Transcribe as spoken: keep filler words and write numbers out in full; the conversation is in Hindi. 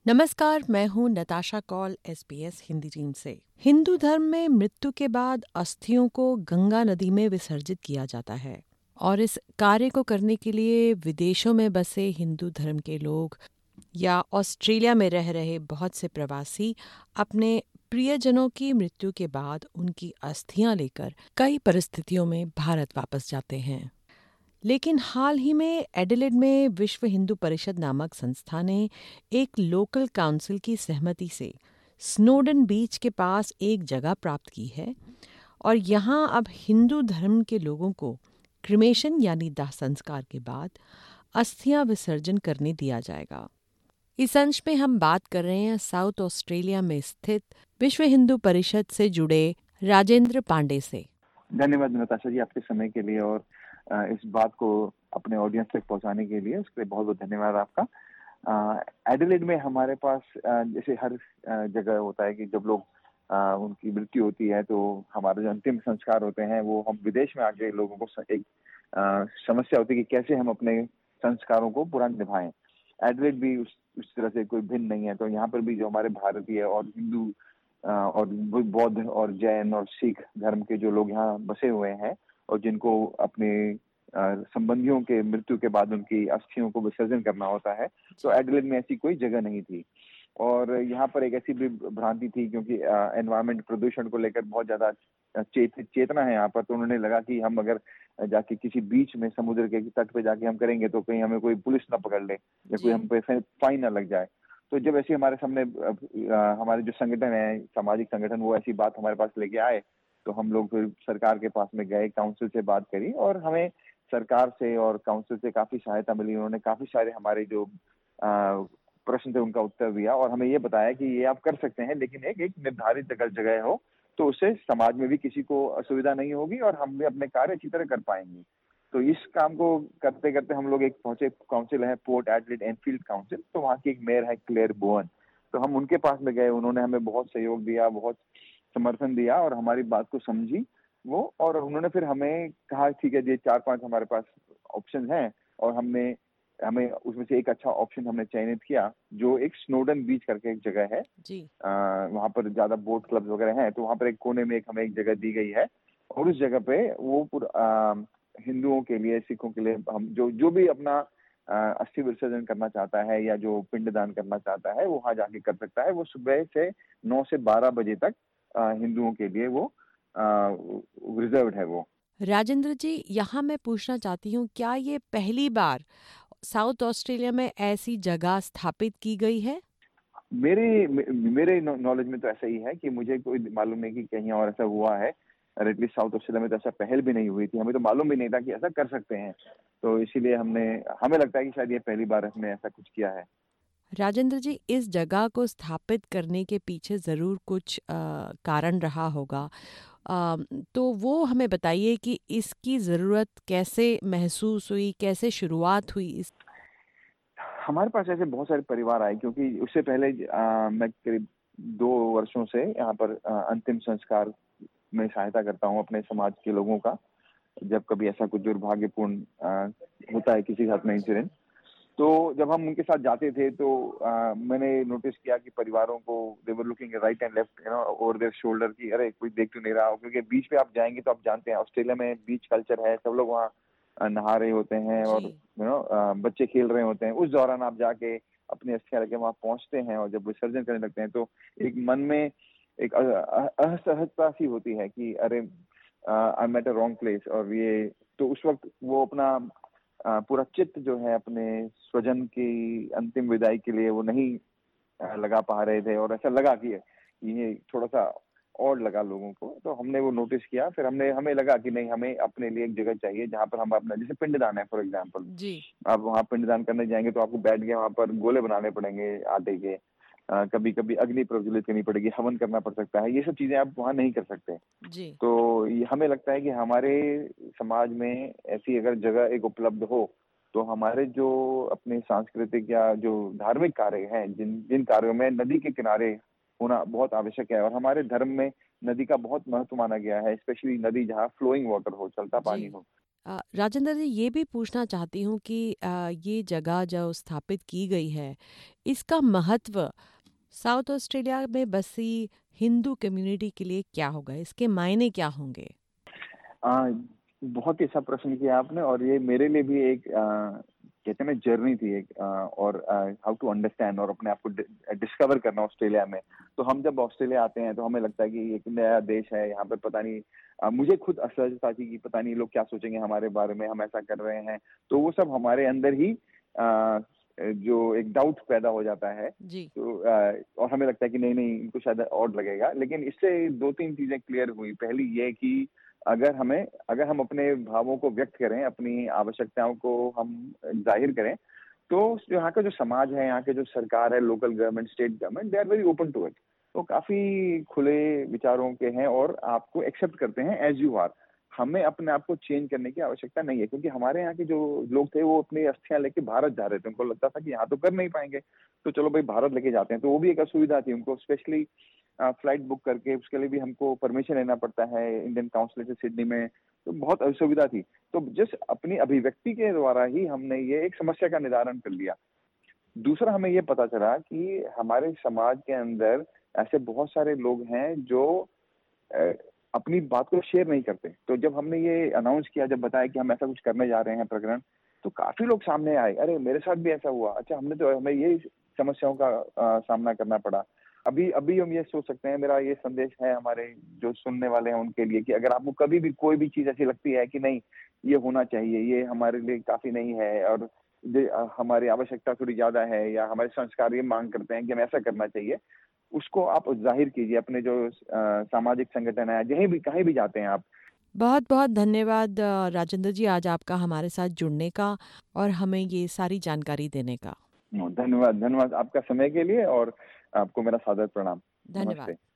नमस्कार, मैं हूँ Natasha Kaul S B S Hindi team से। हिंदू धर्म में मृत्यु के बाद अस्थियों को गंगा नदी में विसर्जित किया जाता है और इस कार्य को करने के लिए विदेशों में बसे हिंदू धर्म के लोग या ऑस्ट्रेलिया में रह रहे बहुत से प्रवासी अपने प्रियजनों की मृत्यु के बाद उनकी अस्थियां लेकर कई परिस्थितियों में भारत वापस जाते हैं। लेकिन हाल ही में एडिलेड में विश्व हिंदू परिषद नामक संस्था ने एक लोकल काउंसिल की सहमति से स्नोडन बीच के पास एक जगह प्राप्त की है और यहाँ अब हिंदू धर्म के लोगों को क्रिमेशन यानी दाह संस्कार के बाद अस्थियां विसर्जन करने दिया जाएगा। इस अंश में हम बात कर रहे हैं साउथ ऑस्ट्रेलिया में स्थित विश्व हिंदू परिषद से जुड़े राजेंद्र पांडे से। धन्यवाद नताशा जी आपके समय के लिए और इस बात को अपने ऑडियंस तक पहुंचाने के लिए उसके लिए बहुत बहुत धन्यवाद आपका। एडिलेड में हमारे पास जैसे हर जगह होता है कि जब लोग उनकी मृत्यु होती है तो हमारे जो अंतिम संस्कार होते हैं वो हम विदेश में आके लोगों को एक समस्या होती है कि कैसे हम अपने संस्कारों को पूरा निभाएं। एडिलेड भी उस उस तरह से कोई भिन्न नहीं है। तो यहाँ पर भी जो हमारे भारतीय और हिंदू और बौद्ध और जैन और सिख धर्म के जो लोग यहाँ बसे हुए हैं और जिनको अपने संबंधियों के मृत्यु के बाद उनकी अस्थियों को विसर्जन करना होता है, तो एडिलेड में ऐसी कोई जगह नहीं थी। और यहाँ पर एक ऐसी भी भ्रांति थी क्योंकि एनवायरमेंट प्रदूषण को लेकर बहुत ज्यादा चेत, चेतना है यहाँ पर। तो उन्होंने लगा कि हम अगर जाके किसी बीच में समुद्र के तट पे जाके हम करेंगे तो कहीं हमें कोई पुलिस ना पकड़ ले या कोई हम पे फाइन ना लग जाए। तो जब ऐसे हमारे सामने हमारे जो संगठन है, सामाजिक संगठन, वो ऐसी बात हमारे पास लेके आए तो हम लोग फिर सरकार के पास में गए, काउंसिल से बात करी और हमें सरकार से और काउंसिल से काफी सहायता मिली। उन्होंने काफी सारे हमारे जो प्रश्न थे उनका उत्तर दिया और हमें ये बताया कि ये आप कर सकते हैं लेकिन एक एक निर्धारित अगर जगह हो तो उससे समाज में भी किसी को असुविधा नहीं होगी और हम भी अपने कार्य अच्छी तरह कर पाएंगे। तो इस काम को करते करते हम लोग एक पहुंचे, काउंसिल है पोर्ट एडिलेड एनफील्ड काउंसिल, तो वहाँ की एक मेयर है क्लेयर बोवन। तो हम उनके पास में गए, उन्होंने हमें बहुत सहयोग दिया, बहुत समर्थन दिया और हमारी बात को समझी वो। और उन्होंने फिर हमें कहा ठीक है ये चार पांच हमारे पास ऑप्शन हैं और हमने हमें उसमें से एक अच्छा ऑप्शन हमने चयनित किया जो एक स्नोडन बीच करके एक जगह है जी। वहाँ पर ज्यादा बोट क्लब्स वगैरह हैं, तो वहाँ पर एक कोने में एक हमें एक जगह दी गई है और उस जगह पे वो पूरा हिंदुओं के लिए, सिखों के लिए, हम जो जो भी अपना अस्थि विसर्जन करना चाहता है या जो पिंडदान करना चाहता है वो वहाँ जाके कर सकता है। वो सुबह से नौ से बारह बजे तक हिंदुओं के लिए वो रिजर्व्ड है। वो राजेंद्र जी, यहाँ मैं पूछना चाहती हूँ, क्या ये पहली बार साउथ ऑस्ट्रेलिया में ऐसी जगह स्थापित की गई है? मेरे मेरे नॉलेज में तो ऐसा ही है कि मुझे कोई मालूम नहीं कि कहीं और ऐसा हुआ है। एटलीस्ट साउथ ऑस्ट्रेलिया में तो ऐसा पहल भी नहीं हुई थी, हमें तो मालूम भी नहीं था कि ऐसा कर सकते हैं। तो इसीलिए हमने हमें लगता है कि शायद ये पहली बार हमने ऐसा कुछ किया है। राजेंद्र जी, इस जगह को स्थापित करने के पीछे ज़रूर कुछ आ, कारण रहा होगा, आ, तो वो हमें बताइए कि इसकी ज़रूरत कैसे महसूस हुई, कैसे शुरुआत हुई इस? हमारे पास ऐसे बहुत सारे परिवार आए क्योंकि उससे पहले आ, मैं करीब दो वर्षों से यहाँ पर आ, अंतिम संस्कार में सहायता करता हूँ अपने समाज के लोगों का। जब कभी ऐसा कुछ दुर्भाग्यपूर्ण होता है किसी के साथ में इंसिडेंट, तो जब हम उनके साथ जाते थे तो आ, मैंने नोटिस किया कि परिवारों को they were looking right and left you know over their shoulder कि अरे कोई देख तो नहीं रहा हो। क्योंकि बीच पे आप जाएंगे तो आप जानते हैं ऑस्ट्रेलिया में बीच कल्चर है, सब लोग वहाँ नहा रहे होते हैं और यू नो बच्चे खेल रहे होते हैं। उस दौरान आप जाके अपने अस्थियां लेके वहाँ पहुंचते हैं और जब विसर्जन करने लगते हैं तो एक मन में एक असहजता सी होती है कि अरे I am at a wrong place. और ये तो उस वक्त वो अपना आ, पूरा चित्त जो है अपने स्वजन की अंतिम विदाई के लिए वो नहीं आ, लगा पा रहे थे और ऐसा लगा कि ये थोड़ा सा और लगा लोगों को। तो हमने वो नोटिस किया, फिर हमने हमें लगा कि नहीं, हमें अपने लिए एक जगह चाहिए जहाँ पर हम अपना, जैसे पिंडदान है फॉर एग्जांपल, आप वहाँ पिंडदान करने जाएंगे तो आपको बैठ के वहाँ पर गोले बनाने पड़ेंगे आटे के, आ, कभी कभी अग्नि प्रज्वलित करनी पड़ेगी, हवन करना पड़ सकता है, ये सब चीजें आप वहाँ नहीं कर सकते जी। तो ये हमें लगता है कि हमारे समाज में ऐसी अगर जगह एक उपलब्ध हो तो हमारे जो अपने सांस्कृतिक या जो धार्मिक कार्य हैं, जिन जिन कार्यों में नदी के किनारे होना बहुत आवश्यक है और हमारे धर्म में नदी का बहुत महत्व माना गया है, स्पेशली नदी जहाँ फ्लोइंग वाटर हो, चलता पानी हो। अ, राजेंद्र जी, ये भी पूछना चाहती हूँ कि अ, ये जगह जो स्थापित की गई है, इसका महत्व साउथ ऑस्ट्रेलिया में बसी हिंदू कम्युनिटी के लिए क्या होगा? इसके मायने क्या होंगे? आ, बहुत ही अच्छा प्रश्न किया आपने, और ये मेरे लिए भी एक आ, कहते हैं ना जर्नी थी एक, आ, और हाउ टू अंडरस्टैंड और अपने आप को डिस्कवर करना ऑस्ट्रेलिया में। तो हम जब ऑस्ट्रेलिया आते हैं तो हमें लगता है कि एक नया देश है, यहाँ पे पता नहीं, आ, मुझे खुद असहजता थी कि पता नहीं लोग क्या सोचेंगे हमारे बारे में, हम ऐसा कर रहे हैं। तो वो सब हमारे अंदर ही आ, जो एक डाउट पैदा हो जाता है। जी। तो आ, और हमें लगता है कि नहीं नहीं इनको शायद ऑड लगेगा, लेकिन इससे दो तीन चीजें क्लियर हुई। पहली ये कि अगर हमें अगर हम अपने भावों को व्यक्त करें, अपनी आवश्यकताओं को हम जाहिर करें, तो यहाँ का जो समाज है, यहाँ के जो सरकार है, local government, state government, they are very open to it. तो काफी खुले विचारों के हैं और आपको एक्सेप्ट करते हैं एज यू आर। हमें अपने आप को चेंज करने की आवश्यकता नहीं है, क्योंकि हमारे यहाँ के जो लोग थे वो अपनी अस्थियां लेके भारत जा रहे थे। उनको लगता था कि यहाँ तो कर नहीं पाएंगे, तो चलो भाई भारत लेके जाते हैं। तो वो भी एक असुविधा थी उनको, स्पेशली फ्लाइट बुक करके उसके लिए भी हमको परमिशन लेना पड़ता है इंडियन काउंसिल से सिडनी में। तो बहुत असुविधा थी। तो जिस अपनी अभिव्यक्ति के द्वारा ही हमने ये एक समस्या का निदान कर लिया। दूसरा, हमें ये पता चला कि हमारे समाज के अंदर ऐसे बहुत सारे लोग हैं जो अ, अपनी बात को शेयर नहीं करते। तो जब हमने ये अनाउंस किया, जब बताया कि हम ऐसा कुछ करने जा रहे हैं प्रकरण, तो काफी लोग सामने आए, अरे मेरे साथ भी ऐसा हुआ, अच्छा हमने तो हमें ये समस्याओं का आ, सामना करना पड़ा। अभी अभी हम ये सोच सकते हैं, मेरा ये संदेश है हमारे जो सुनने वाले हैं उनके लिए, कि अगर आपको कभी भी कोई भी चीज ऐसी लगती है कि नहीं ये होना चाहिए, ये हमारे लिए काफी नहीं है, और हमारी आवश्यकता थोड़ी ज्यादा है, या हमारे संस्कार ये मांग करते हैं कि हमें ऐसा करना चाहिए, उसको आप जाहिर कीजिए। अपने जो आ, सामाजिक संगठन है, जहीं भी कहीं भी जाते हैं आप। बहुत बहुत धन्यवाद अ, राजेंद्र जी, आज आपका हमारे साथ जुड़ने का और हमें ये सारी जानकारी देने का। धन्यवाद, धन्यवाद आपका समय के लिए, और आपको मेरा सादर प्रणाम। धन्यवाद। नमस्ते।